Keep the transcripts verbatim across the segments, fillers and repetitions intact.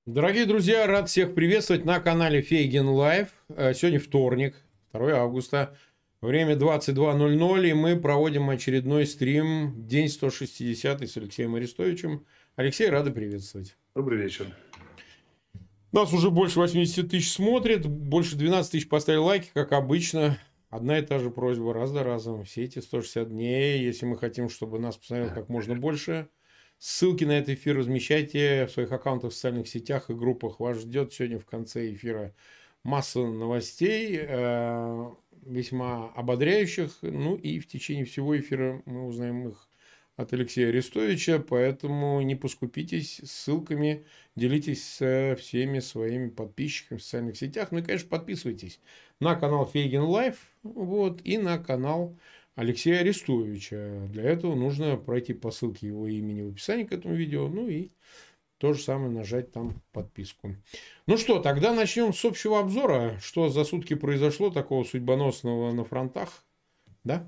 Дорогие друзья, рад всех приветствовать на канале Фейгин Лайв. Сегодня вторник, второе августа, время двадцать два ноль ноль, и мы проводим очередной стрим, день сто шестидесятый с Алексеем Арестовичем. Алексей, рады приветствовать. Добрый вечер. Нас уже больше восьмидесяти тысяч смотрит, больше двенадцати тысяч поставили лайки, как обычно. Одна и та же просьба раз за разом. Все эти сто шестьдесят дней, если мы хотим, чтобы нас посмотрело как можно больше. Ссылки на этот эфир размещайте в своих аккаунтах в социальных сетях и группах. Вас ждет сегодня в конце эфира масса новостей, э, весьма ободряющих. Ну и в течение всего эфира мы узнаем их от Алексея Арестовича. Поэтому не поскупитесь ссылками, делитесь со всеми своими подписчиками в социальных сетях. Ну и, конечно, подписывайтесь на канал Фейгин Лайв, вот, и на канал Алексея Арестовича. Для этого нужно пройти по ссылке его имени в описании к этому видео, ну и то же самое нажать там подписку. Ну что, тогда начнем с общего обзора. Что за сутки произошло такого судьбоносного на фронтах? Да?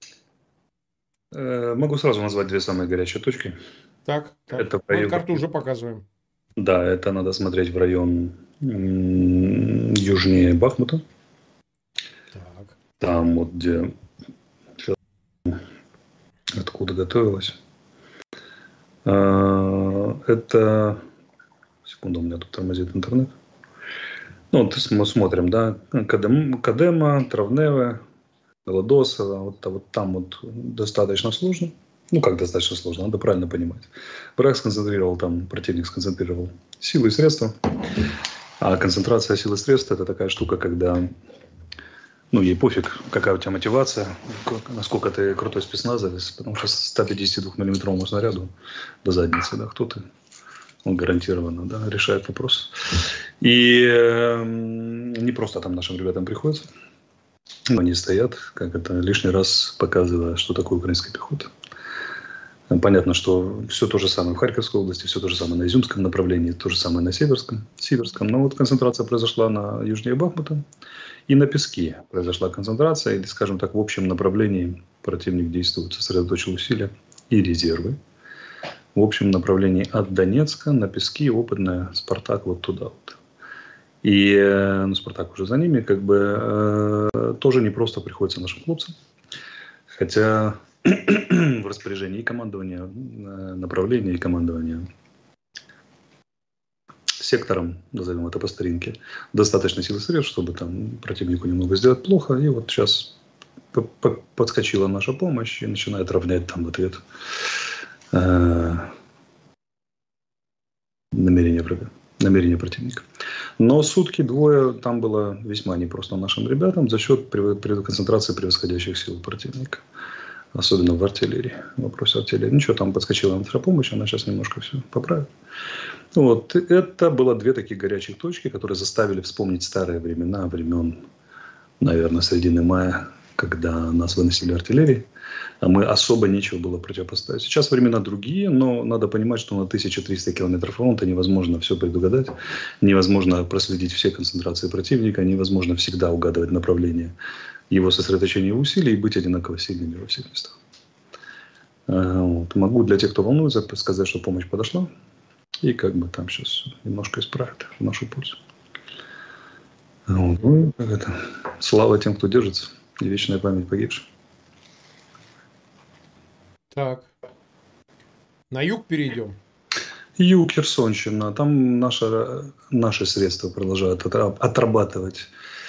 Могу сразу назвать две самые горячие точки. Так, так. Это Мы район... карту уже показываем. Да, это надо смотреть в район южнее Бахмута. Так. Там вот где... Откуда готовилась. Это... Секунду, у меня тут тормозит интернет. Ну, вот мы смотрим, да. Кадем... Кадема, Травневе, Голодосово. Вот, вот там вот достаточно сложно. Ну, как достаточно сложно, надо правильно понимать. Враг сконцентрировал там, противник сконцентрировал силы и средства. А концентрация сил и средств – это такая штука, когда... Ну, ей пофиг, какая у тебя мотивация, насколько ты крутой спецназовец, потому что ста пятидесяти двух миллиметровому снаряду до задницы, да, кто ты, он гарантированно, да, решает вопрос. И э, не просто там нашим ребятам приходится, они стоят, как это, лишний раз показывая, что такое украинская пехота. Понятно, что все то же самое в Харьковской области, все то же самое на Изюмском направлении, то же самое на Северском, Северском. Но вот концентрация произошла на южнее Бахмута. И на Песке произошла концентрация, или, скажем так, в общем направлении противник действует, сосредоточил усилия и резервы. В общем направлении от Донецка на Пески опытная Спартак вот туда вот. И ну, Спартак уже за ними, как бы э, тоже не просто приходится нашим хлопцам. Хотя в распоряжении и командования, направления и командования сектором, назовем это по старинке, достаточно сил и средств, чтобы там противнику немного сделать плохо. И вот сейчас подскочила наша помощь и начинает равнять там в ответ э, намерения врага, намерения противника. Но сутки двое там было весьма непросто нашим ребятам за счет концентрации превосходящих сил противника. Особенно в артиллерии, в вопросе артиллерии. Ничего, там подскочила наша помощь, она сейчас немножко все поправит. Вот. Это было две таких горячих точки, которые заставили вспомнить старые времена, времен, наверное, середины мая, когда нас выносили артиллерии, а мы особо нечего было противопоставить. Сейчас времена другие, но надо понимать, что на тысячу триста километров фронта невозможно все предугадать, невозможно проследить все концентрации противника, невозможно всегда угадывать направление его сосредоточения усилий и быть одинаково сильными во всех местах. Вот. Могу для тех, кто волнуется, сказать, что помощь подошла. И как бы там сейчас немножко исправят в нашу пользу. Вот. Ну, как это? Слава тем, кто держится. И вечная память погибшим. Так. На юг перейдем. Юг, Херсонщина. Там наши, наши средства продолжают отрабатывать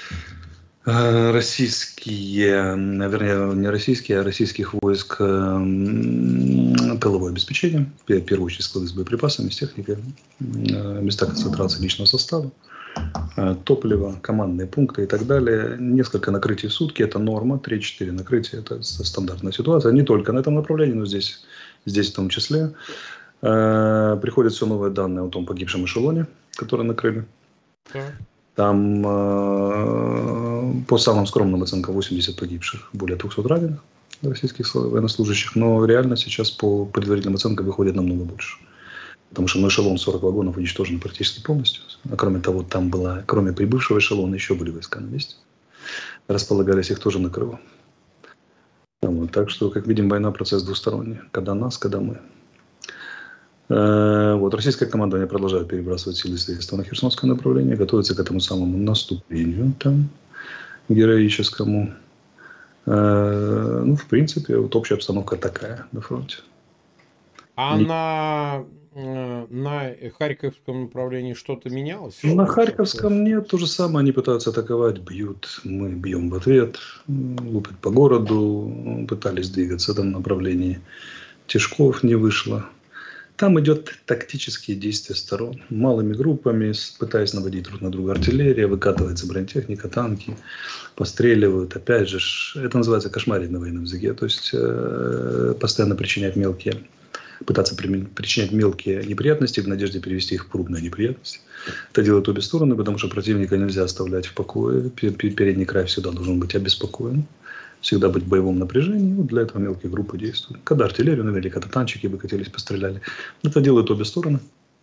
российские, вернее, не российские, а российских войск тыловое обеспечение, в первую очередь склады с боеприпасами, с техникой, места концентрации личного состава, топливо, командные пункты и так далее. Несколько накрытий в сутки – это норма, три-четыре накрытия – это стандартная ситуация. Не только на этом направлении, но здесь, здесь в том числе. Приходят все новые данные о том погибшем эшелоне, который накрыли. Так. Там э, по самым скромным оценкам восемьдесят погибших, более двухсот раненых российских военнослужащих, но реально сейчас по предварительным оценкам выходит намного больше. Потому что ну, эшелон сорок вагонов уничтожен практически полностью. А кроме того, там была, кроме прибывшего эшелона, еще были войска на месте. Располагались, их тоже накрыло. Вот, так что, как видим, война процесс двусторонний. Когда нас, когда мы. Вот, российское командование продолжает перебрасывать силы и средства на Херсонское направление, готовится к этому самому наступлению там, героическому. Ну, в принципе, вот общая обстановка такая на фронте. А Не... на, на Харьковском направлении что-то менялось? На Харьковском нет, то же самое. Они пытаются атаковать, бьют, мы бьем в ответ, лупят по городу, пытались двигаться в этом направлении. Тишков не вышло. Там идет тактические действия сторон. Малыми группами, пытаясь наводить друг на друга артиллерия, выкатывается бронетехника, танки, постреливают. Опять же, это называется кошмарить на военном языке. То есть, э, постоянно причинять мелкие, пытаться причинять мелкие неприятности в надежде перевести их в крупные неприятности. Это делают обе стороны, потому что противника нельзя оставлять в покое. Передний край всегда должен быть обеспокоен. Всегда быть в боевом напряжении. Вот для этого мелкие группы действуют. Когда артиллерию навели, когда танчики выкатились, постреляли. Это делают обе стороны.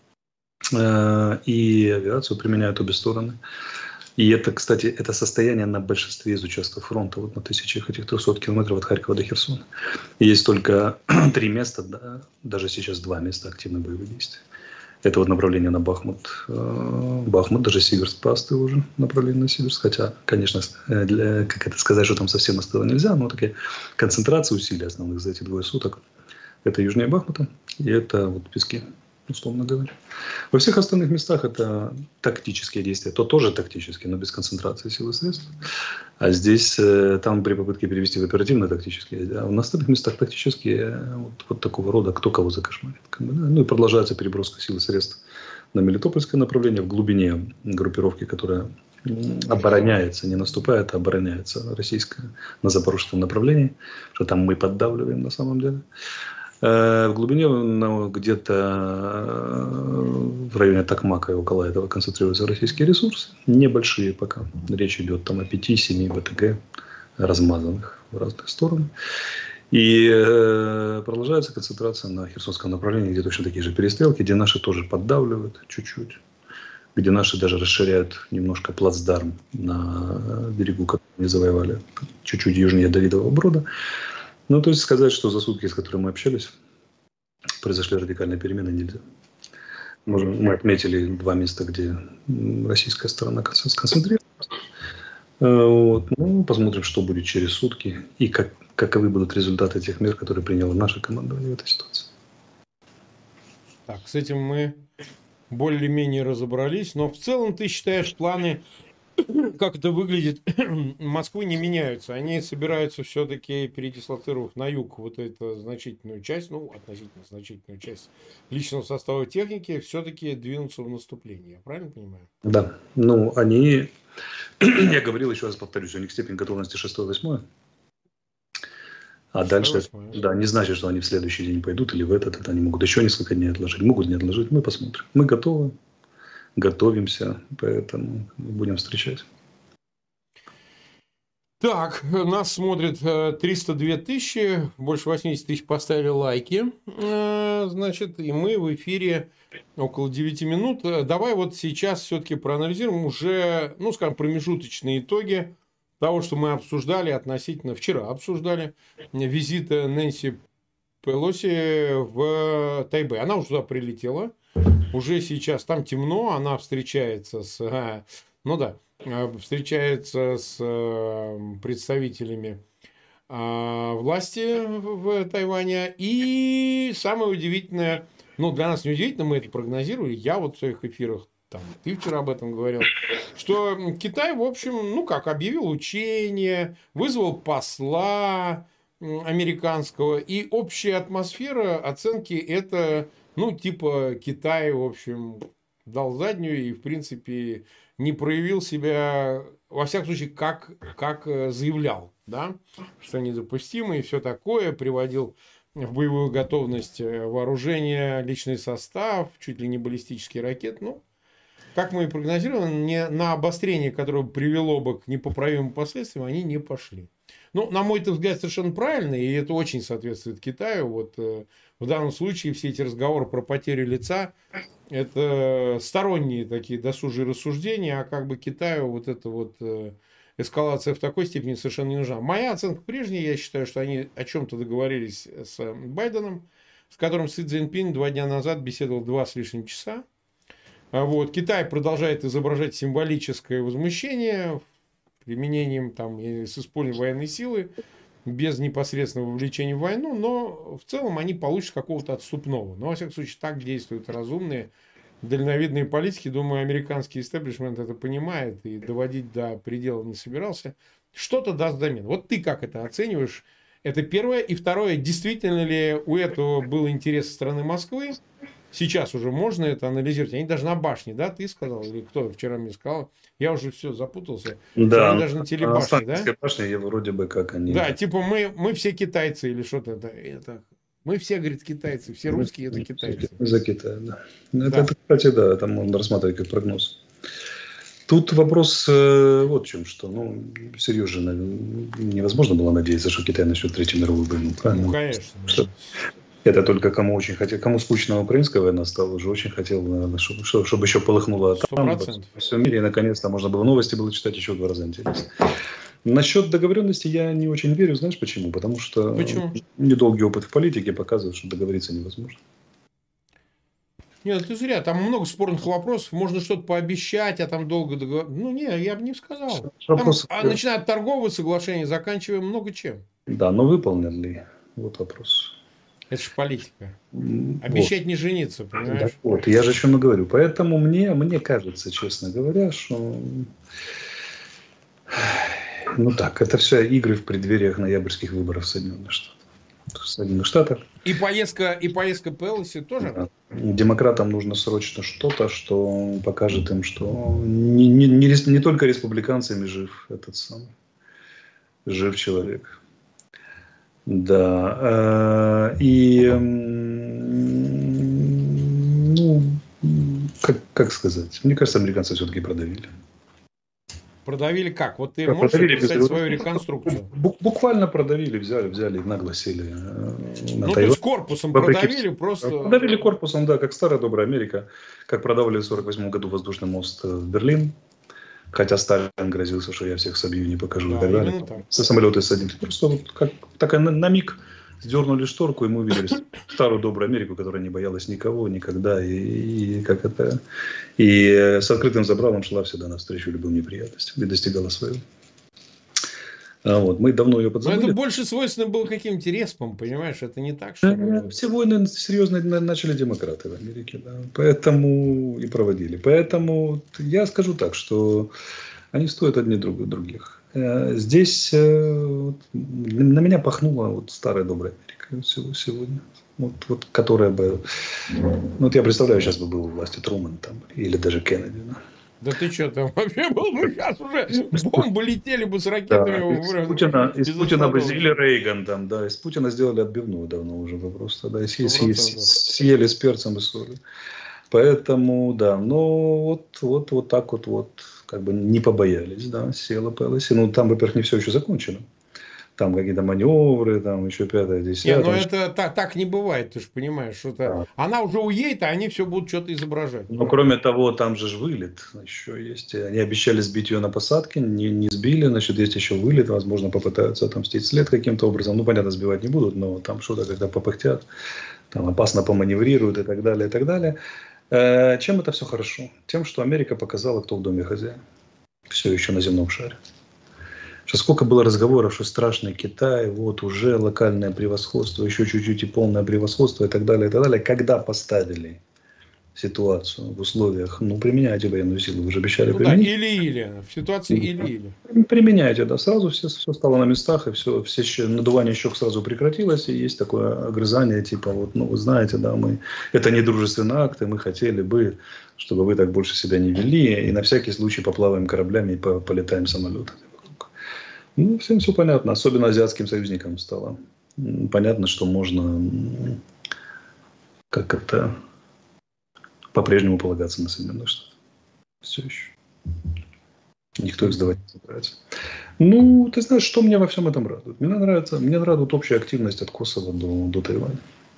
И авиацию применяют обе стороны. И это, кстати, это состояние на большинстве из участков фронта, вот на тысячах этих трехсот километров от Харькова до Херсона. И есть только три места, да, даже сейчас два места активных боевых действий. Это вот направление на Бахмут. Бахмут, даже Сиверск поостыл уже, направление на Сиверск. Хотя, конечно, для, как это сказать, что там совсем остыло нельзя, но такая концентрация усилий основных за эти двое суток. Это южнее Бахмута и это вот Пески, условно говоря. Во всех остальных местах это тактические действия. То тоже тактические, но без концентрации сил и средств. А здесь, там при попытке перевести в оперативно-тактические, а в остальных местах тактические вот, вот такого рода, кто кого закошмарит. Как бы, да? Ну и продолжается переброска сил и средств на Мелитопольское направление, в глубине группировки, которая обороняется, не наступает, а обороняется российская на запорожском направлении, что там мы поддавливаем на самом деле. В глубине, ну, где-то в районе Токмака и около этого концентрируются российские ресурсы. Небольшие пока. Речь идет там о пяти-семи ВТГ, размазанных в разные стороны. И э, продолжается концентрация на Херсонском направлении, где точно такие же перестрелки, где наши тоже поддавливают чуть-чуть. Где наши даже расширяют немножко плацдарм на берегу, который они завоевали, чуть-чуть южнее Давидового Брода. Ну, то есть сказать, что за сутки, с которыми мы общались, произошли радикальные перемены, нельзя. Можем, мы отметили два места, где российская сторона сконцентрировалась. Вот. Ну, посмотрим, что будет через сутки и как, каковы будут результаты тех мер, которые приняло наше командование в этой ситуации. Так, с этим мы более-менее разобрались, но в целом ты считаешь, планы, как это выглядит, Москвы не меняются. Они собираются все-таки, передислоцировав на юг вот эту значительную часть, ну, относительно значительную часть личного состава техники, все-таки двинуться в наступление. Я правильно понимаю? Да. Ну, они, я говорил, еще раз повторюсь, у них степень готовности шестое-восьмое. А дальше, да, не значит, что они в следующий день пойдут или в этот, это они могут еще несколько дней отложить, могут не отложить, мы посмотрим. Мы готовы, готовимся, поэтому будем встречать. Так, нас смотрит триста две тысячи, больше восемьдесят тысяч поставили лайки, значит, и мы в эфире около девяти минут. Давай вот сейчас все-таки проанализируем уже, ну, скажем, промежуточные итоги того, что мы обсуждали относительно, вчера обсуждали, визита Нэнси Пелоси в Тайбэй. Она уже туда прилетела, уже сейчас там темно, она встречается с, ну да, встречается с представителями власти в Тайване. И самое удивительное, ну, для нас не удивительно, мы это прогнозировали, я вот в своих эфирах, там, ты вчера об этом говорил, что Китай, в общем, ну, как, объявил учение, вызвал посла американского, и общая атмосфера оценки это, ну, типа, Китай, в общем, дал заднюю и, в принципе, не проявил себя, во всяком случае, как, как заявлял, да, что недопустимо и все такое, приводил в боевую готовность вооружение, личный состав, чуть ли не баллистические ракеты, ну, как мы и прогнозировали, не, на обострение, которое привело бы к непоправимым последствиям, они не пошли. Ну, на мой взгляд, совершенно правильно, и это очень соответствует Китаю. Вот э, в данном случае все эти разговоры про потерю лица – это сторонние такие досужие рассуждения, а как бы Китаю вот эта вот э, эскалация в такой степени совершенно не нужна. Моя оценка прежняя, я считаю, что они о чем-то договорились с Байденом, с которым Си Цзиньпин два дня назад беседовал два с лишним часа. Вот. Китай продолжает изображать символическое возмущение применением там, с использованием военной силы, без непосредственного вовлечения в войну, но в целом они получат какого-то отступного. Но, во всяком случае, так действуют разумные, дальновидные политики. Думаю, американский истеблишмент это понимает и доводить до предела не собирался. Что-то даст взамен. Вот ты как это оцениваешь? Это первое. И второе, действительно ли у этого был интерес со стороны Москвы? Сейчас уже можно это анализировать. Они даже на башне, да, ты сказал, или кто вчера мне сказал? Я уже все запутался. Да, они даже на телебашне, да? Башне, я вроде бы как они. Да, типа мы, мы все китайцы или что-то. Это, это. Мы все, говорит, китайцы. Все русские это китайцы. За Китай, да. да. Это, это, кстати, да, это можно рассматривать как прогноз. Тут вопрос э, вот в чем, что, ну, серьезно, невозможно было надеяться, что Китай начнет Третью мировую войну, правильно? Ну, конечно. Что, это только кому очень хотел, кому скучно украинская война стала, уже очень хотел, наверное, чтобы, чтобы еще полыхнуло там, во всем мире, и наконец-то можно было новости было читать еще в два раза интереснее. Насчет договоренности я не очень верю, знаешь почему? Потому что почему? Недолгий опыт в политике показывает, что договориться невозможно. Нет, ты зря. Там много спорных вопросов. Можно что-то пообещать, а там долго договариваться. Ну, не, я бы не сказал. Вопрос... Там, начиная от торговых соглашений, заканчивая много чем. Да, но выполнен ли? Вот вопрос. Это же политика. Обещать вот. Не жениться, понимаешь? Да, вот, я же о чем и говорю. Поэтому мне, мне кажется, честно говоря, что... Ну так, это все игры в преддвериях ноябрьских выборов в Соединенных Штатах. В Соединенных Штатах. И поездка, и поездка Пелоси тоже? Да. Демократам нужно срочно что-то, что покажет им, что не, не, не, не только республиканцами жив этот самый, жив человек. Да. И, ну, как, как сказать, мне кажется, американцы все-таки продавили. Продавили как? Вот ты как можешь продавили, описать без... свою реконструкцию? Буквально продавили, взяли, взяли, нагласили. На ну, то есть корпусом продавили просто? Продавили корпусом, да, как старая добрая Америка. Как продавали в сорок восьмом году воздушный мост в Берлин. Хотя Сталин грозился, что я всех собью, не покажу да, и так далее. Так. Со самолета садимся. Просто вот как, так на, на миг сдернули шторку, и мы увидели старую добрую Америку, которая не боялась никого, никогда. И, и, как это, и с открытым забралом шла всегда навстречу любым неприятностям и достигала своего. А вот, мы давно ее подзабыли. Но это больше свойственно было каким-то респам, понимаешь? Это не так, что... Все войны серьезно начали демократы в Америке, да. Поэтому и проводили. Поэтому я скажу так, что они стоят одни друг других. Здесь на меня пахнула вот старая добрая Америка сегодня. Вот, вот, которая бы... Вот я представляю, сейчас бы был у власти Трумэн там, или даже Кеннеди, да. Да ты что, там вообще был бы сейчас уже бомбы летели бы с ракетами. Да, из Путина, из Путина бы или Рейган там, да, из Путина сделали отбивную давно уже просто, да, и съели, съели с перцем и солью. Поэтому, да, но вот, вот, вот так вот, вот, как бы не побоялись, да, села Пелоси. Ну, там, во-первых, не все еще закончено. Там какие-то маневры, там еще пятое, десятое. Нет, но это так, так не бывает, ты же понимаешь, что да. Она уже уедет, а они все будут что-то изображать. Ну, кроме того, там же вылет еще есть. Они обещали сбить ее на посадке, не, не сбили, значит, есть еще вылет, возможно, попытаются отомстить след каким-то образом. Ну, понятно, сбивать не будут, но там что-то, когда попыхтят, там опасно поманеврируют и так далее, и так далее. Э, чем это все хорошо? Тем, что Америка показала, кто в доме хозяин. Все еще на земном шаре. Что сколько было разговоров, что страшный Китай, вот уже локальное превосходство, еще чуть-чуть и полное превосходство и так далее, и так далее. Когда поставили ситуацию в условиях, ну, применяйте военную силу, вы же обещали ну, применить. Да, или-или, в ситуации или-или. Применяйте, да, сразу все, все стало на местах, и все, все надувание щек сразу прекратилось, и есть такое огрызание, типа, вот, ну, вы знаете, да, мы, это не дружественный акт, и мы хотели бы, чтобы вы так больше себя не вели, и на всякий случай поплаваем кораблями и полетаем самолетами. Ну, всем все понятно. Особенно азиатским союзникам стало понятно, что можно как это по-прежнему полагаться на Соединенные Штаты. Все еще. Никто их сдавать не собирается. Ну, ты знаешь, что меня во всем этом радует? Мне нравится, мне радует общая активность от Косово до, до Тайваня.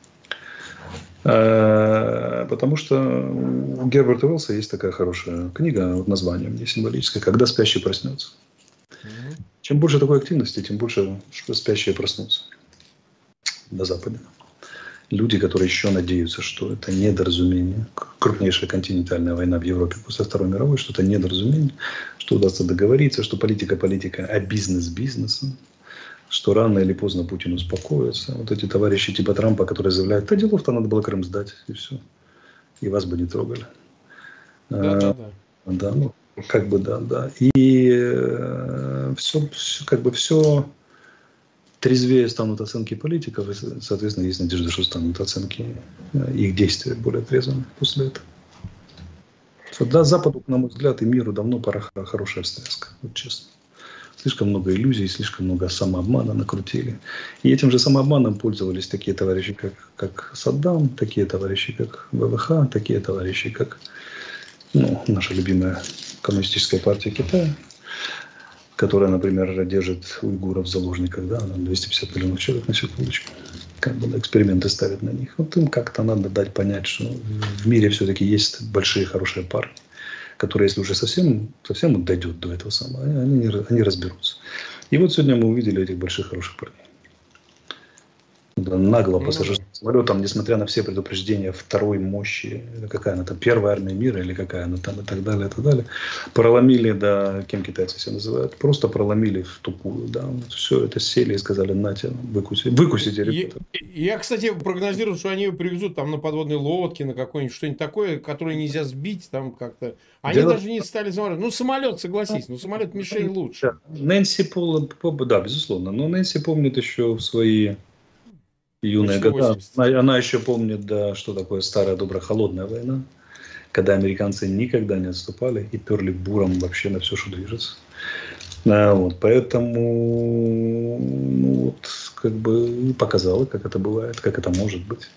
А, потому что у Герберта Уэллса есть такая хорошая книга, вот название мне символическое «Когда спящий проснется». Чем больше такой активности, тем больше спящие проснутся на Западе. люди, которые еще надеются, что это недоразумение. Крупнейшая континентальная война в Европе после Второй мировой, что это недоразумение, что удастся договориться, что политика политика, а бизнес бизнесом, что рано или поздно Путин успокоится. Вот эти товарищи типа Трампа, которые заявляют, да делов-то надо было Крым сдать, и все. И вас бы не трогали. Да, да, да. Да, ну, как бы да, да. И э, все, все, как бы все трезвее станут оценки политиков, и, соответственно, есть надежда, что станут оценки э, их действий более трезвыми после этого. Что, да, Западу, на мой взгляд, и миру давно пора хорошая встряска, вот честно. Слишком много иллюзий, слишком много самообмана накрутили. И этим же самообманом пользовались такие товарищи, как, как Саддам, такие товарищи, как ВВХ, такие товарищи, как ну, наша любимая коммунистическая партия Китая, которая, например, держит уйгуров в заложниках, да, там двести пятьдесят миллионов человек на секундочку, как бы эксперименты ставят на них. Вот им как-то надо дать понять, что в мире все-таки есть большие хорошие парни, которые, если уже совсем, совсем дойдет до этого самого, они, они разберутся. И вот сегодня мы увидели этих больших хороших парней. Да, нагло пассажирским самолетом, несмотря на все предупреждения второй мощи, какая она там, первая армия мира или какая она там и так далее, и так далее, проломили, да, кем китайцы себя называют, просто проломили в тупую, да, вот все это сели и сказали, нате, выкусите, выкусите, ребята. Я, я, кстати, прогнозирую, что они ее привезут там на подводной лодке, на какой-нибудь, что-нибудь такое, которое нельзя сбить, там как-то. Они Дело... даже не стали самолет. Ну, самолет, согласись, ну, самолет мишень лучше. Да. Нэнси, Пол, да, безусловно, но Нэнси помнит еще в свои юные года. Она, она еще помнит, да, что такое старая добрая холодная война, когда американцы никогда не отступали и перли буром вообще на все, что движется. А, вот, поэтому ну, вот, как бы показала, как это бывает, как это может быть.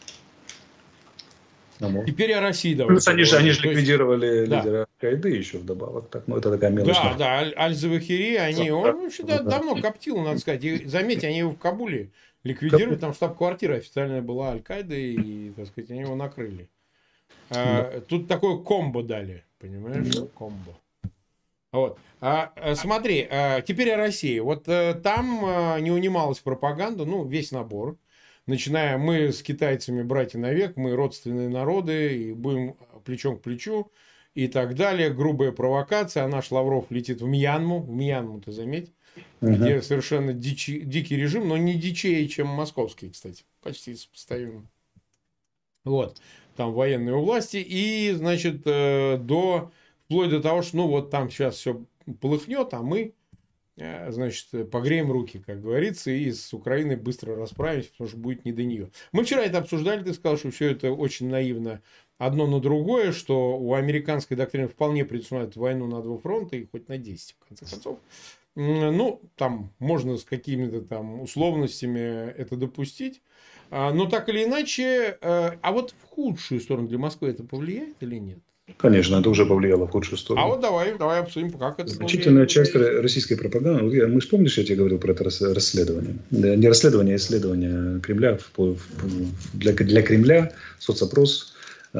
А может. Теперь о России давай. Плюс они же, они же ликвидировали есть... лидера да. Аль-Каиды еще вдобавок. Так, ну, это такая мелочь. Да, да, Аль-Завахири, они, он вообще да, давно коптил, надо сказать. И, заметьте, они его в Кабуле ликвидировали, там штаб-квартира официальная была Аль-Каиды, и, так сказать, они его накрыли. А, да. Тут такое комбо дали, понимаешь? Да. Комбо. Вот. А, смотри, а, теперь о России. Вот а, там а, не унималась пропаганда, ну, весь набор. Начиная, мы с китайцами братья навек, мы родственные народы, и будем плечом к плечу, и так далее. Грубая провокация. А наш Лавров летит в Мьянму. В Мьянму, ты заметь. Uh-huh. Где совершенно дичи, дикий режим, но не дичее, чем московский, кстати. Почти сопоставим. Вот. Там военные у власти. И, значит, до... Вплоть до того, что, ну, вот там сейчас все полыхнет, а мы, значит, погреем руки, как говорится, и с Украиной быстро расправимся, потому что будет не до нее. Мы вчера это обсуждали, ты сказал, что все это очень наивно одно на другое, что у американской доктрины вполне предусматривает войну на два фронта, и хоть на десять, в конце концов. Ну, там можно с какими-то там условностями это допустить. Но так или иначе, а вот в худшую сторону для Москвы это повлияет или нет? Конечно, это уже повлияло в худшую сторону. А вот давай, давай обсудим, как это Значительная повлияет. Часть российской пропаганды, мы же помнишь, я тебе говорил про это расследование. Не расследование, а исследование Кремля. Для, для Кремля соцопрос,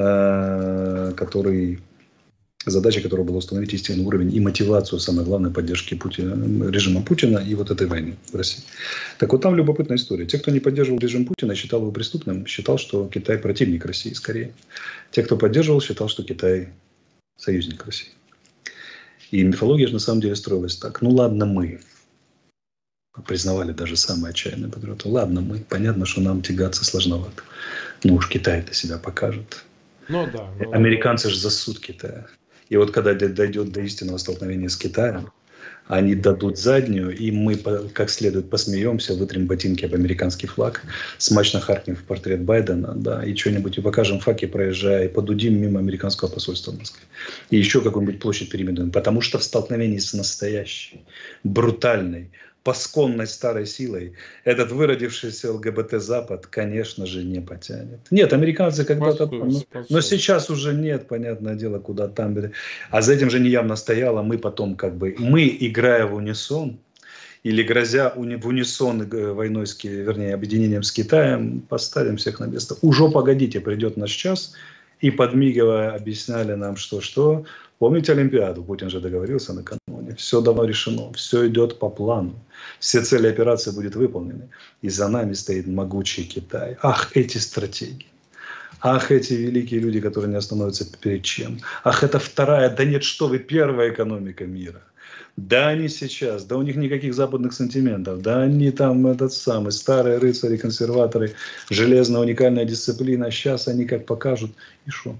который... Задача которая была установить истинный уровень и мотивацию, самое главное, поддержки Путина, режима Путина и вот этой войны в России. Так вот там любопытная история. Те, кто не поддерживал режим Путина, считал его преступным, считал, что Китай противник России скорее. Те, кто поддерживал, считал, что Китай союзник России. И мифология же на самом деле строилась так. Ну ладно мы. Признавали даже самые отчаянные патриоты. Ладно мы. Понятно, что нам тягаться сложновато. Ну уж Китай-то себя покажет. Ну да. Ну, Американцы же засуд Китая. И вот когда дойдет до истинного столкновения с Китаем, они дадут заднюю, и мы как следует посмеемся, вытрем ботинки об американский флаг, смачно харкнем в портрет Байдена, да, и что-нибудь и покажем факи, проезжая, и подудим мимо американского посольства в Москве. И еще какую-нибудь площадь переименуем. Потому что в столкновении с настоящей, брутальной, пасконной старой силой этот выродившийся ЛГБТ-Запад, конечно же, не потянет. Нет, американцы когда-то... Но, но сейчас уже нет, понятное дело, куда там... А за этим же неявно стояло, мы потом как бы... Мы, играя в унисон, или грозя в унисон войной, с, вернее, объединением с Китаем, поставим всех на место. Уже погодите, придет наш час, и подмигивая объясняли нам, что что. Помните Олимпиаду? Путин же договорился накануне. Все давно решено, все идет по плану. Все цели операции будут выполнены. И за нами стоит могучий Китай. Ах, эти стратегии. Ах, эти великие люди, которые не остановятся перед чем. Ах, это вторая, да нет, что вы, первая экономика мира. Да они сейчас, да у них никаких западных сантиментов, да они там этот самый, старые рыцари, консерваторы, железная уникальная дисциплина, сейчас они как покажут, и что?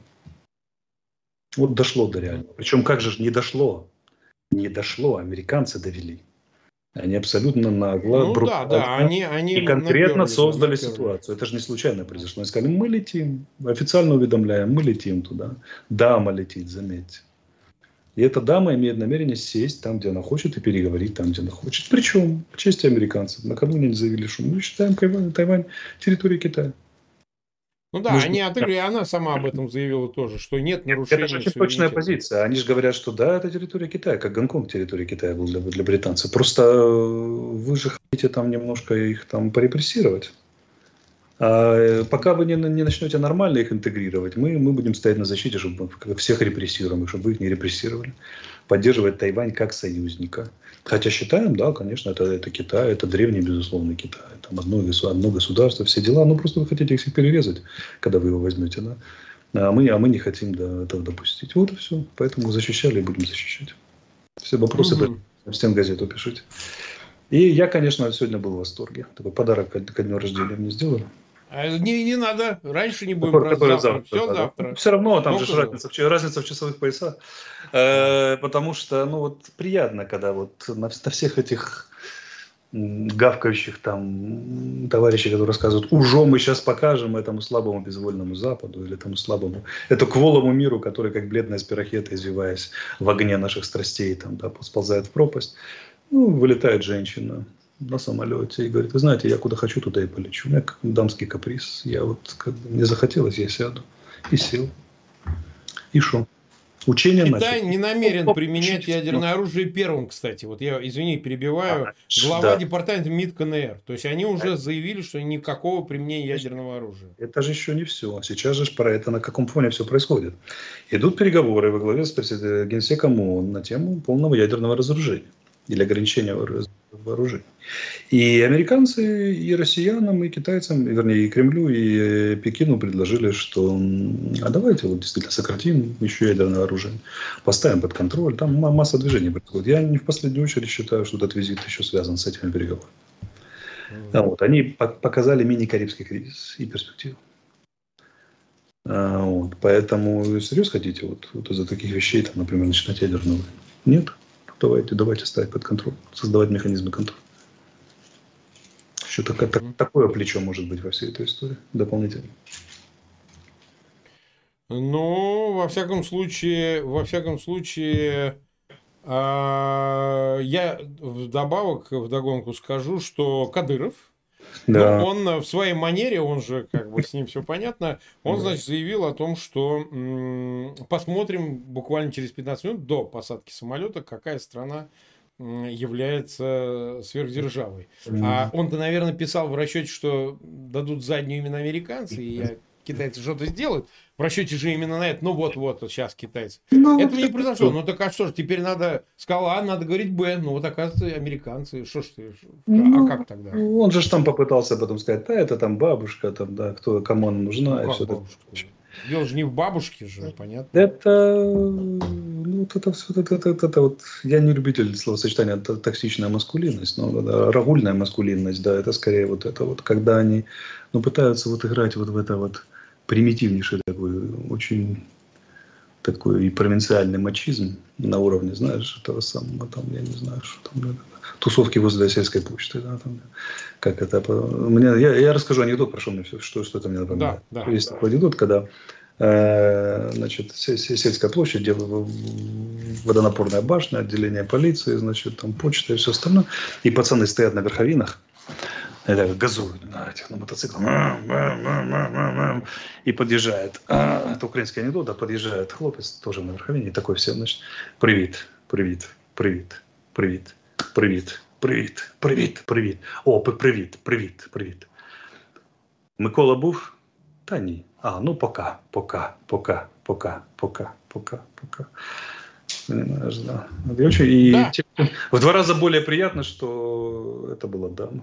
Вот дошло до реального. Причем как же не дошло? Не дошло, американцы довели. Они абсолютно нагло, Ну да, да, они, они и конкретно наперли, создали да, ситуацию. Это же не случайно произошло. Они сказали, мы летим, официально уведомляем, мы летим туда. Дама летит, заметьте. И эта дама имеет намерение сесть там, где она хочет, и переговорить там, где она хочет. Причем, в честь американцев, накануне они заявили, что мы считаем Тайвань, Тайвань территорией Китая. Ну да, Между... они отыграли, она сама об этом заявила тоже, что нет нарушения. Это же очень точная позиция. Они же говорят, что да, это территория Китая, как Гонконг территория Китая был для, для британцев. Просто вы же хотите там немножко их там порепрессировать. А пока вы не, не начнете нормально их интегрировать, мы, мы будем стоять на защите, чтобы всех репрессируем, чтобы вы их не репрессировали. Поддерживать Тайвань как союзника. Хотя считаем, да, конечно, это, это Китай, это древний, безусловно, Китай. Там одно, одно государство, все дела. Но просто вы хотите их всех перерезать, когда вы его возьмете. Да? А, мы, а мы не хотим да, этого допустить. Вот и все. Поэтому защищали и будем защищать. Все вопросы угу. в стенгазету пишите. И я, конечно, сегодня был в восторге. Такой подарок ко, ко дню рождения мне сделали. Не, не надо, раньше не будем, который, который завтра. Все да, завтра. Да. Все равно там Только же разница, разница в часовых поясах. Э, потому что, ну вот, приятно, когда вот на, на всех этих гавкающих там товарищей, которые рассказывают, уже мы сейчас покажем этому слабому безвольному Западу или этому слабому, это кволому миру, который как бледная спирохета, извиваясь в огне наших страстей, там, да, сползает в пропасть. Ну, вылетает женщина на самолете и говорит, вы знаете, я куда хочу, туда и полечу. У меня как дамский каприз. Я вот, как бы, мне захотелось, я сяду. И сел. И шо? Учение Китай начали. не намерен применять ядерное оружие первым, кстати. Вот я, извини, перебиваю. А, Глава да. департамента МИД КНР. То есть они уже заявили, что никакого применения ядерного оружия. Это же еще не все. Сейчас же про это на каком фоне все происходит. Идут переговоры во главе с Генсеком ООН на тему полного ядерного разоружения или ограничения вооружений. И американцы, и россиянам, и китайцам, вернее, и Кремлю, и Пекину предложили, что а давайте вот действительно сократим еще ядерное оружие, поставим под контроль. Там масса движений происходит. Я не в последнюю очередь считаю, что этот визит еще связан с этими переговорами. Mm-hmm. Вот. Они показали мини-карибский кризис и перспективу. А, вот. Поэтому, вы серьезно хотите вот, вот из-за таких вещей, там, например, начинать ядерную войну? Нет? Давайте, давайте ставить под контроль, создавать механизмы контроля. Еще такое, так, такое плечо может быть во всей этой истории дополнительно. Ну, во всяком случае, во всяком случае, э, я вдобавок, вдогонку скажу, что Кадыров, да. ну, он в своей манере, он же, как бы, с ним все понятно, он, да. значит, заявил о том, что м- посмотрим буквально через пятнадцать минут до посадки самолета, какая страна является сверхдержавой. Mm-hmm. А он-то, наверное, писал в расчете, что дадут заднюю именно американцы, и китайцы что-то сделают. В расчете же именно на это. Ну вот-вот, сейчас китайцы. No, Этого не произошло. Ну так а что ж, теперь надо, сказал А, надо говорить Б. Ну вот оказывается, американцы. Что ж ты, no, а как тогда? Он же там попытался потом сказать, да, это там бабушка, там, да, кто, кому она нужна. Ну, и как все бабушка? Дело же не в бабушке же, понятно. Это, ну, это, это, это, это, это вот, я не любитель словосочетания токсичная маскулинность, но да, рагульная маскулинность, да, это скорее вот это вот, когда они, ну, пытаются вот играть вот в это вот примитивнейший такой, очень такой и провинциальный мачизм на уровне, знаешь, этого самого, там, я не знаю, что там, тусовки возле сельской почты, да, там, как это, мне, я, я расскажу анекдот, прошу мне, что, что это мне напоминает. Да, да, Есть да. такой анекдот, когда, э, значит, сельская площадь, где водонапорная башня, отделение полиции, значит, там почта и все остальное, и пацаны стоят на верховинах, это газуют на этих на мотоциклах, и подъезжает, а, это украинский анекдот, да, подъезжает хлопец, тоже на верховине, и такой всем, значит, привет, привет, привет, привет. Привіт, привіт, привіт, привіт. О, привіт, привіт, привіт. Микола був? Та ні. А, ну пока, пока, пока, пока, пока, пока, пока. Понимаешь, да. И, очень, и Да. в два раза более приятно, что это была дама.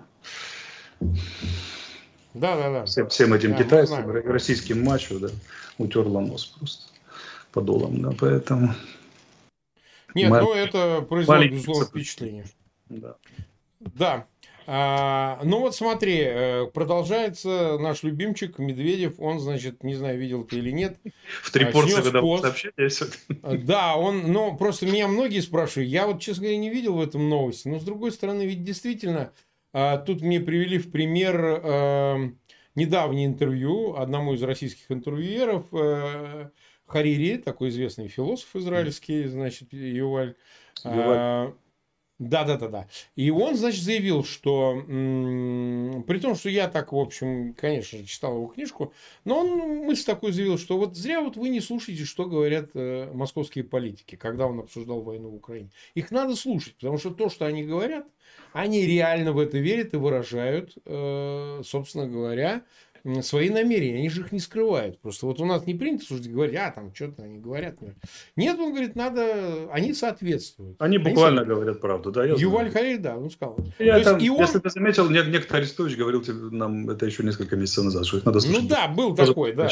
Да, да, да. Всем, всем этим Да, китайцам, российским мачо, да, утерла нос просто подолом, да, поэтому... Нет, Мал... ну это произвело, маленький... безусловно, впечатление. Да. Да. А, ну вот смотри, продолжается наш любимчик Медведев, он, значит, не знаю, видел ты или нет. В три порции выдал пост. сообщение. Да, он, ну, просто меня многие спрашивают, я вот, честно говоря, не видел в этом новости, но с другой стороны, ведь действительно, тут мне привели в пример э, недавнее интервью одному из российских интервьюеров, э, Харири, такой известный философ израильский, значит, Юваль. Юваль. Да, да, да, да. И он, значит, заявил, что м- при том, что я так, в общем, конечно же, читал его книжку, но он мысль такой заявил, что вот зря вот вы не слушаете, что говорят э, московские политики, когда он обсуждал войну в Украине. Их надо слушать, потому что то, что они говорят, они реально в это верят и выражают, э, собственно говоря, свои намерения, они же их не скрывают. Просто вот у нас не принято слушать, говорить, а там что-то они говорят. Нет, он говорит, надо, они соответствуют. Они буквально они говорят правду, да, я Юваль Харири, да, он сказал. Я там, есть, и он... Если ты заметил, некто Арестович говорил тебе, нам это еще несколько месяцев назад, что их надо слушать. Ну да, был Тоже такой, да.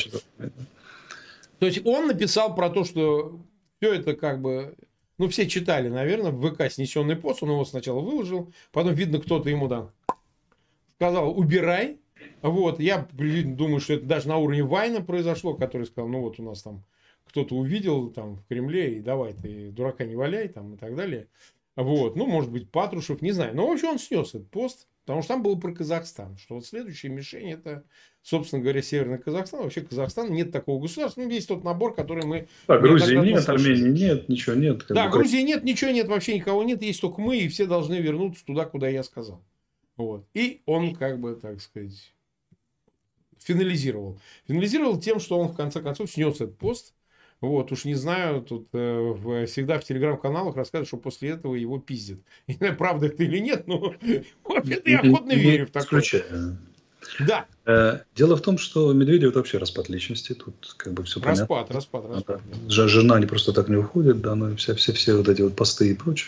То есть он написал про то, что все это как бы... Ну, все читали, наверное, в ВК снесенный пост, он его сначала выложил, потом, видно, кто-то ему там сказал, убирай. Вот, я думаю, что это даже на уровне Вайна произошло, который сказал, ну вот у нас там кто-то увидел там в Кремле, и давай ты дурака не валяй, там и так далее. Вот, ну, может быть, Патрушев, не знаю. Но вообще он снес этот пост, потому что там было про Казахстан, что вот следующая мишень это, собственно говоря, Северный Казахстан. Вообще Казахстан, нет такого государства. Ну, весь тот набор, который мы... Да, Грузии нет, Армении нет, ничего нет. Да, Грузии нет, ничего нет, вообще никого нет, есть только мы, и все должны вернуться туда, куда я сказал. Вот. И он, как бы, так сказать, финализировал. Финализировал тем, что он, в конце концов, снес этот пост. Вот, уж не знаю, тут э, в, всегда в телеграм-каналах рассказывают, что после этого его пиздят. Не знаю, правда это или нет, но вообще-то я охотно верю в такое. Да. Дело в том, что Медведев вообще распад личности. Тут как бы все распад, понятно. Распад, распад, распад. Жена не просто так не уходит, да, но все, все, все вот эти вот посты и прочее.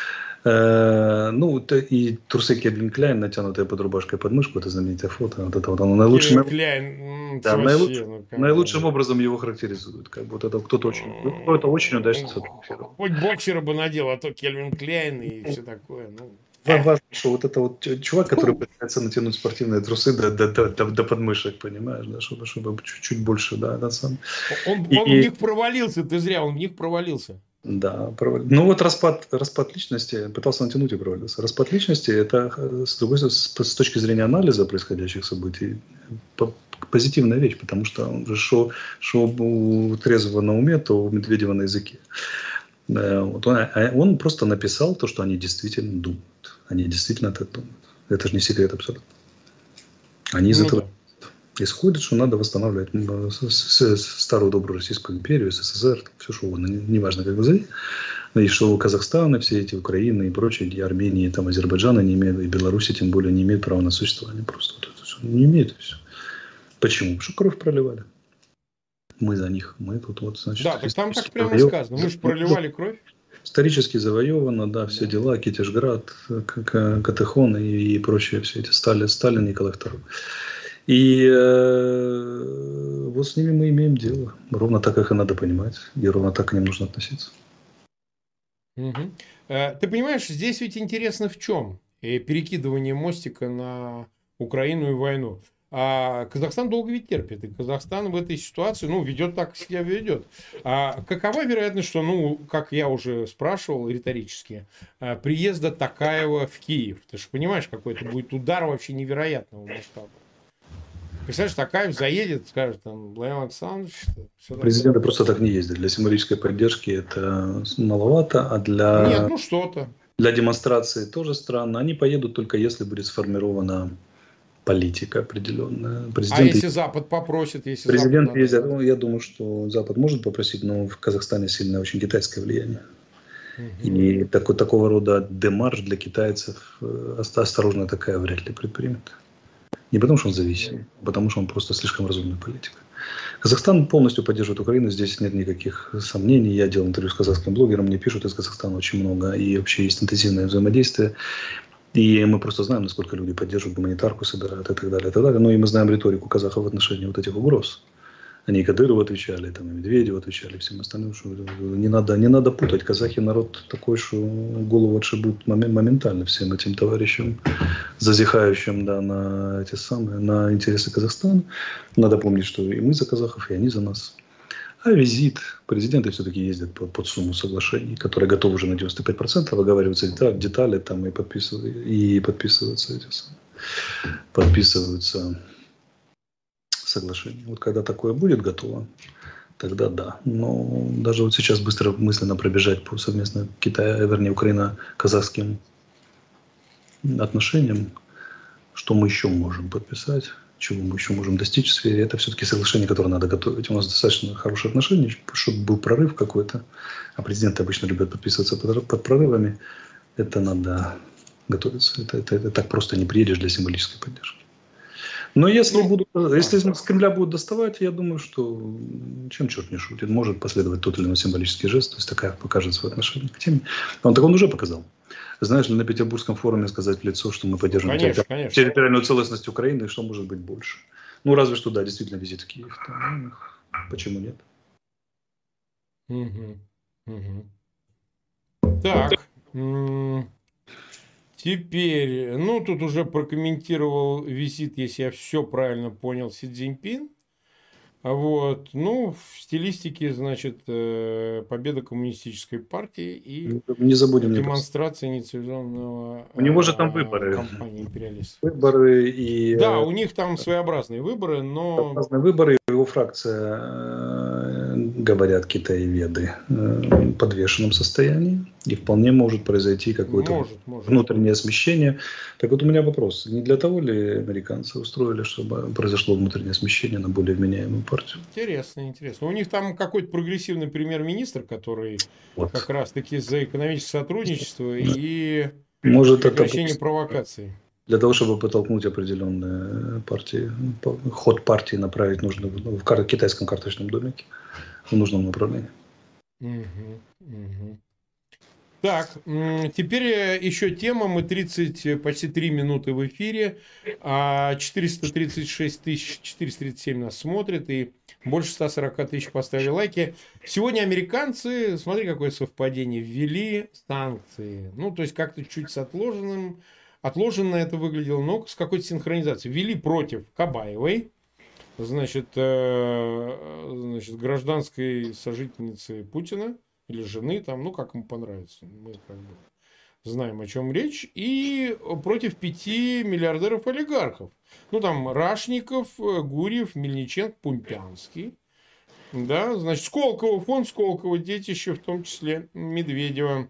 Ну, и трусы Кельвин Кляйн, натянутые под рубашкой под мышку, это знаменитое фото. Вот это вот оно наилучшим, Кляйн, да, наилуч, ну, наилучшим образом его характеризует. Как будто это кто-то очень, кто-то очень удачно сфотографировал. Хоть боксера бы надел, а то Кельвин Кляйн и все такое. Ну. Важно, что вот это вот чувак, который пытается натянуть спортивные трусы до, до, до, до подмышек, понимаешь, да, чтобы, чтобы чуть-чуть больше, да, да сам. Он, и, он в них провалился, ты зря, он в них провалился. Да, провал... ну вот распад, распад личности, пытался натянуть и провалился. Распад личности, это, с другой стороны, с точки зрения анализа происходящих событий, позитивная вещь, потому что он же шо, шо у трезвого на уме, то у Медведева на языке. Вот он, он просто написал то, что они действительно думают. Они действительно так думают. Это же не секрет абсолютно. Они из ну, этого да. исходят, что надо восстанавливать старую добрую Российскую империю, СССР, все что угодно, неважно, как вы зовите. И что Казахстан, и все эти Украины и прочие, и Армении, там, Азербайджана не имеют, и Беларуси тем более не имеют права на существование. Просто вот это все. Не имеют. Все. Почему? Потому что кровь проливали. Мы за них. Мы тут вот, значит... Да, так там так прямо и сказано. Мы же проливали кровь. Исторически завоевано, да, все да. дела, Китежград, Катехон и, и прочие все эти, Сталин, Сталин, Николай второй. И э, вот с ними мы имеем дело. Ровно так их и надо понимать, и ровно так к ним нужно относиться. Угу. Ты понимаешь, здесь ведь интересно в чем? Перекидывание мостика на Украину и войну. А Казахстан долго ведь терпит, и Казахстан в этой ситуации, ну, ведет так, себя ведет. А какова вероятность, что, ну, как я уже спрашивал риторически, приезда Токаева в Киев? Ты же понимаешь, какой это будет удар вообще невероятного масштаба. Представляешь, Токаев заедет, скажет, там, Владимир Александрович... Президенты просто так не ездят. Для символической поддержки это маловато, а для... Нет, ну что-то. Для демонстрации тоже странно. Они поедут только если будет сформирована политика определенная. Президент а если Запад попросит? Если президент Запад ездит, ну, я думаю, что Запад может попросить, но в Казахстане сильное очень китайское влияние. Угу. И такой, такого рода демарш для китайцев осторожно такая вряд ли предпримет. Не потому, что он зависим, а потому, что он просто слишком разумный политик. Казахстан полностью поддерживает Украину, здесь нет никаких сомнений. Я делал интервью с казахским блогером, мне пишут из Казахстана очень много, и вообще есть интенсивное взаимодействие. И мы просто знаем, насколько люди поддерживают, гуманитарку собирают и так далее, и так далее. Ну и мы знаем риторику казахов в отношении вот этих угроз. Они и Кадырову отвечали, там, и Медведеву отвечали, всем остальным, что не надо, не надо путать. Казахи народ такой, что голову отшибут моментально всем этим товарищам, зазихающим, да, на эти самые, на интересы Казахстана. Надо помнить, что и мы за казахов, и они за нас. А визит, президенты все-таки ездят под, под сумму соглашений, которые готовы уже на девяносто пять процентов, оговариваются детали, детали там и, подписываются, и подписываются эти самые, подписываются соглашения. Вот когда такое будет готово, тогда да. Но даже вот сейчас быстро мысленно пробежать по совместно Китая, вернее, Украино-казахским отношениям, что мы еще можем подписать, чего мы еще можем достичь в сфере, это все-таки соглашение, которое надо готовить. У нас достаточно хорошие отношения, чтобы был прорыв какой-то, а президенты обычно любят подписываться под, под прорывами. Это надо готовиться. Это, это, это так просто не приедешь для символической поддержки. Но если, ну, будут, если с Кремля будут доставать, я думаю, что чем черт не шутит, может последовать тот или иной символический жест, то есть такая покажет свое отношение к теме. Он так он уже показал. Знаешь, на Петербургском форуме сказать в лицо, что мы поддерживаем конечно, территори- конечно. территориальную целостность Украины, что может быть больше? Ну, разве что, да, действительно визит в Киев. Ну, почему нет? Угу. Угу. Так. Теперь, ну, тут уже прокомментировал визит, если я все правильно понял, Си Цзиньпин. Вот, ну, в стилистике, значит, победа коммунистической партии и не забудем демонстрация нецивилизованного у него же там выборы. Компании империалистов. Выборы и... Да, у них там своеобразные выборы, но... Разные выборы, его фракция, говорят китаеведы, в подвешенном состоянии. И вполне может произойти какое-то может, может. внутреннее смещение. Так вот у меня вопрос. Не для того ли американцы устроили, чтобы произошло внутреннее смещение на более вменяемую партию? Интересно, интересно. У них там какой-то прогрессивный премьер-министр, который вот. как раз-таки за экономическое сотрудничество и может, прекращение это... провокаций. Для того, чтобы подтолкнуть определенные партии, ход партии направить нужно в китайском карточном домике в нужном направлении. Угу, угу. Так, теперь еще тема. Мы тридцать, почти три минуты в эфире. четыреста тридцать шесть тысяч четыреста тридцать семь нас смотрят. И больше ста сорока тысяч поставили лайки. Сегодня американцы, смотри, какое совпадение, ввели санкции. Ну, то есть, как-то чуть с отложенным. Отложенно это выглядело, но с какой-то синхронизацией. Ввели против Кабаевой. Значит, значит, гражданской сожительницы Путина. Или жены, там, ну, как ему понравится. Мы как бы знаем, о чем речь. И против пяти миллиардеров-олигархов. Ну, там, Рашников, Гурьев, Мельниченко, Пумпянский. Да, значит, Сколково, фонд Сколково, детище, в том числе Медведева.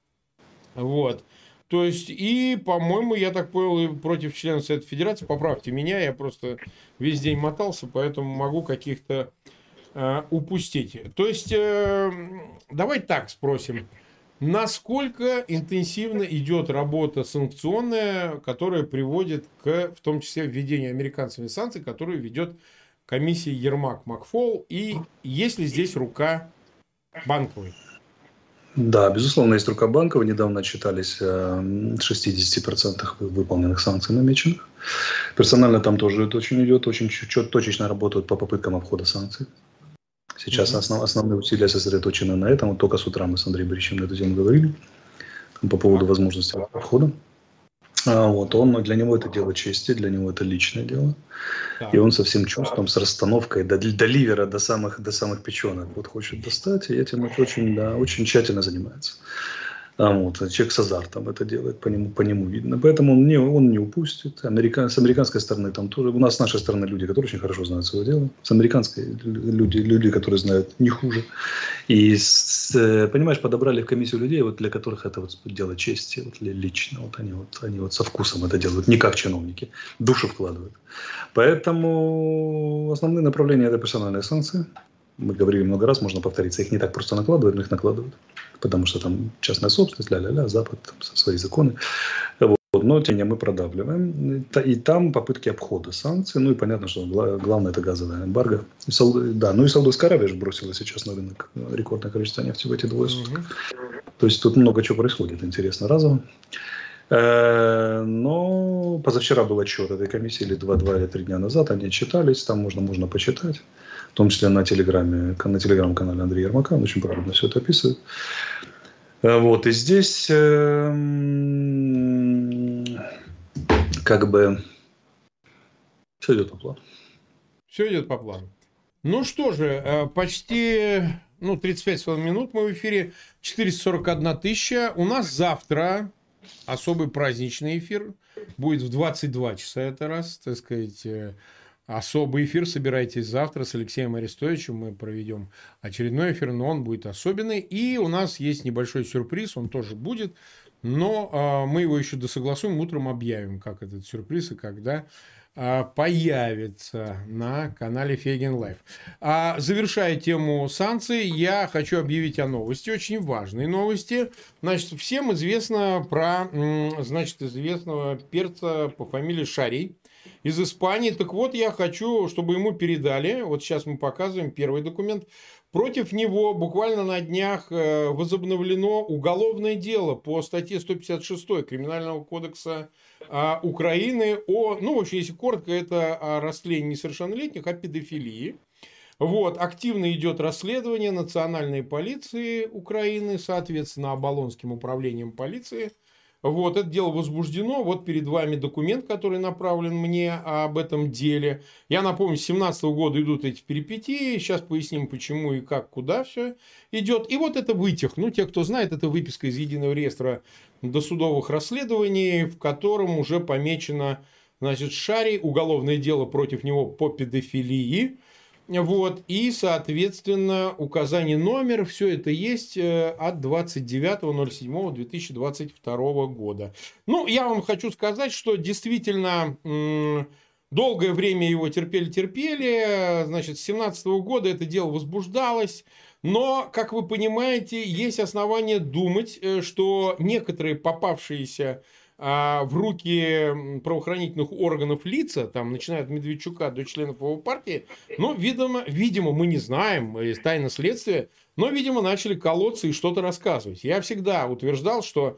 Вот. То есть, и, по-моему, я так понял, против членов Совета Федерации, поправьте меня, я просто весь день мотался, поэтому могу каких-то упустить. То есть, э, давайте так спросим. Насколько интенсивно идет работа санкционная, которая приводит к, в том числе, введению американцами санкций, которую ведет комиссия Ермак-Макфол, и есть ли здесь рука Банковой? Да, безусловно, есть рука Банковой. Недавно отчитались о шестидесяти процентах выполненных санкций намеченных. Персонально там тоже это очень идет, очень чуть-чуть точечно работают по попыткам обхода санкций. Сейчас mm-hmm. основ, основные усилия сосредоточены на этом. Вот только с утра мы с Андреем Борисовичем на эту тему говорили по поводу возможности обхода. А вот он, для него это дело чести, для него это личное дело. Да. И он со всем чувством, с расстановкой до, до ливера, до самых, до самых печенок вот хочет достать, и этим очень, да, очень тщательно занимается. А вот, человек с азартом это делает, по нему, по нему видно. Поэтому он не, он не упустит. Американ, с американской стороны там тоже. У нас с нашей стороны люди, которые очень хорошо знают свое дело. С американской люди, люди которые знают не хуже. И, с, понимаешь, подобрали в комиссию людей, вот для которых это вот дело чести, вот лично. Вот они, вот, они вот со вкусом это делают, не как чиновники. Душу вкладывают. Поэтому основные направления – это персональные санкции. Мы говорили много раз, можно повториться. Их не так просто накладывают, но их накладывают. Потому что там частная собственность, ля-ля-ля, Запад, там свои законы. Но тем не менее мы продавливаем. И там попытки обхода санкций. Ну и понятно, что главное это газовая эмбарго. И Сауд... Да, ну и Саудовская Аравия же бросила сейчас на рынок рекордное количество нефти в эти двое суток. Mm-hmm. То есть тут много чего происходит, интересно, разом. Но позавчера был отчет этой комиссии, или два-два или три дня назад, они отчитались, там можно, можно почитать, в том числе на телеграме, на телеграм-канале Андрея Ермака, он очень правильно все это описывает. Вот, и здесь как бы все идет по плану. Все идет по плану. Ну что же, почти ну, тридцать пять минут мы в эфире, четыреста сорок одна тысяча. У нас завтра особый праздничный эфир. Будет в двадцать два часа, это раз, так сказать, особый эфир. Собирайтесь завтра с Алексеем Арестовичем. Мы проведем очередной эфир, но он будет особенный. И у нас есть небольшой сюрприз, он тоже будет. Но а, мы его еще досогласуем, утром объявим, как этот сюрприз и когда а, появится на канале Фейгин Лайф. А, завершая тему санкций, я хочу объявить о новости, очень важной новости. Значит, всем известно про, значит, известного перца по фамилии Шарий из Испании. Так вот, я хочу, чтобы ему передали, вот сейчас мы показываем первый документ, против него буквально на днях возобновлено уголовное дело по статье сто пятьдесят шесть Криминального кодекса Украины о, ну, в общем, если коротко, это о растлении несовершеннолетних, о педофилии. Вот, активно идет расследование национальной полиции Украины, соответственно, Оболонским управлением полиции. Вот, это дело возбуждено. Вот перед вами документ, который направлен мне об этом деле. Я напомню, с две тысячи семнадцатого года идут эти перипетии. Сейчас поясним, почему и как, куда все идет. И вот это вытек. Ну, те, кто знает, это выписка из Единого реестра досудовых расследований, в котором уже помечено, значит, Шарий, уголовное дело против него по педофилии. Вот, и, соответственно, указание номер, все это есть от двадцать девятого ноль седьмого две тысячи двадцать второго года. Ну, я вам хочу сказать, что действительно м- долгое время его терпели-терпели, значит, с две тысячи семнадцатого года это дело возбуждалось, но, как вы понимаете, есть основания думать, что некоторые попавшиеся в руки правоохранительных органов лица, там, начиная от Медведчука до членов его партии, но, видимо, видимо, мы не знаем, тайна следствия, но, видимо, начали колоться и что-то рассказывать. Я всегда утверждал, что,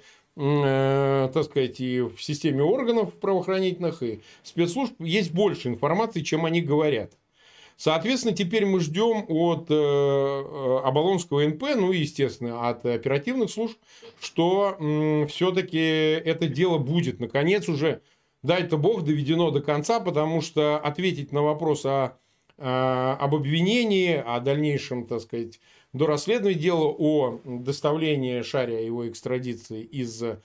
э, так сказать, и в системе органов правоохранительных и спецслужб есть больше информации, чем они говорят. Соответственно, теперь мы ждем от э, Оболонского эн пэ, ну и, естественно, от оперативных служб, что э, все-таки это дело будет, наконец, уже, дай-то Бог, доведено до конца, потому что ответить на вопрос о, э, об обвинении, о дальнейшем, так сказать, дорасследовании дела, о доставлении Шария, его экстрадиции из э,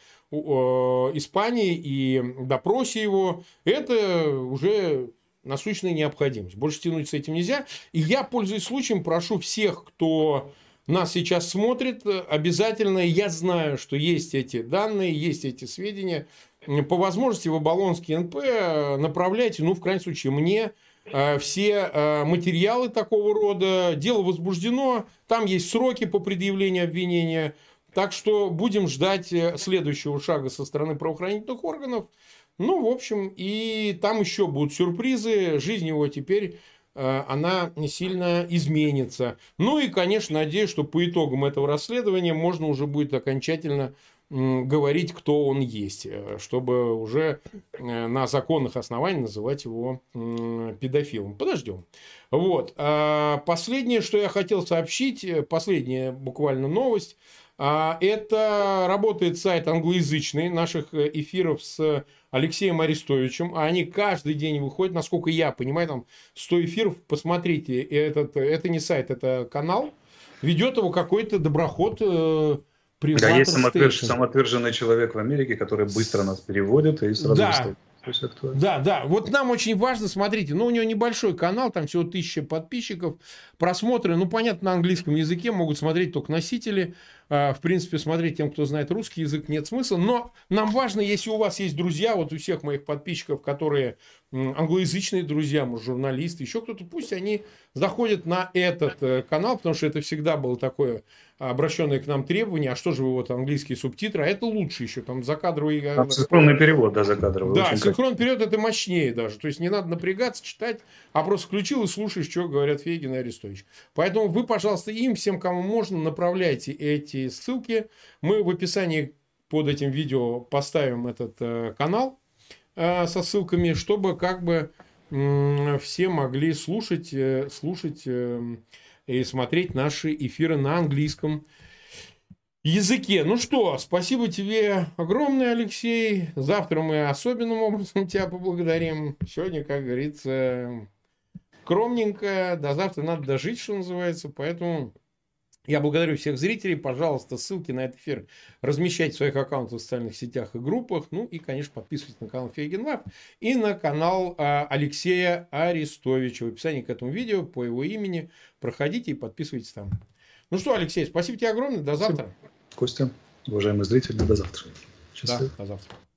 Испании и допросе его, это уже насущная необходимость. Больше тянуть с этим нельзя. И я, пользуясь случаем, прошу всех, кто нас сейчас смотрит, обязательно, я знаю, что есть эти данные, есть эти сведения, по возможности в Оболонский эн пэ направляйте, ну, в крайнем случае, мне все материалы такого рода. Дело возбуждено, там есть сроки по предъявлению обвинения. Так что будем ждать следующего шага со стороны правоохранительных органов. Ну, в общем, и там еще будут сюрпризы. Жизнь его теперь, э, она не сильно изменится. Ну и, конечно, надеюсь, что по итогам этого расследования можно уже будет окончательно э, говорить, кто он есть. Чтобы уже э, на законных основаниях называть его э, педофилом. Подождем. Вот. А последнее, что я хотел сообщить, последняя буквально новость. Это работает сайт англоязычный наших эфиров с Алексеем Арестовичем. А они каждый день выходят, насколько я понимаю, там сто эфиров. Посмотрите, этот, это не сайт, это канал. Ведет его какой-то доброход. Да, есть самоотверж... самоотверженный человек в Америке, который быстро нас переводит и сразу да. выставляет. Да, да, вот нам очень важно, смотрите, ну, у него небольшой канал, там всего тысяча подписчиков, просмотры, ну, понятно, на английском языке могут смотреть только носители, в принципе, смотреть тем, кто знает русский язык, нет смысла. Но нам важно, если у вас есть друзья, вот у всех моих подписчиков, которые англоязычные друзья, может, журналисты, еще кто-то, пусть они заходят на этот канал, потому что это всегда было такое обращенное к нам требование. А что же вы вот английские субтитры? А это лучше еще, там закадровый... Там синхронный перевод, да, закадровый. Да, синхронный перевод это мощнее даже. То есть не надо напрягаться, читать, а просто включил и слушаешь, что говорят Фейгин и Арестович. Поэтому вы, пожалуйста, им, всем, кому можно, направляйте эти ссылки. Мы в описании под этим видео поставим этот э, канал э, со ссылками, чтобы как бы э, все могли слушать, э, слушать э, и смотреть наши эфиры на английском языке. Ну что, спасибо тебе огромное, Алексей. Завтра мы особенным образом тебя поблагодарим. Сегодня, как говорится, скромненько. До завтра надо дожить, что называется. Поэтому я благодарю всех зрителей. Пожалуйста, ссылки на этот эфир размещайте в своих аккаунтах в социальных сетях и группах. Ну и, конечно, подписывайтесь на канал Фейгин Лайв и на канал а, Алексея Арестовича. В описании к этому видео по его имени проходите и подписывайтесь там. Ну что, Алексей, спасибо тебе огромное. До завтра. Костя, уважаемые зрители, до завтра. Счастливо. Да, до завтра.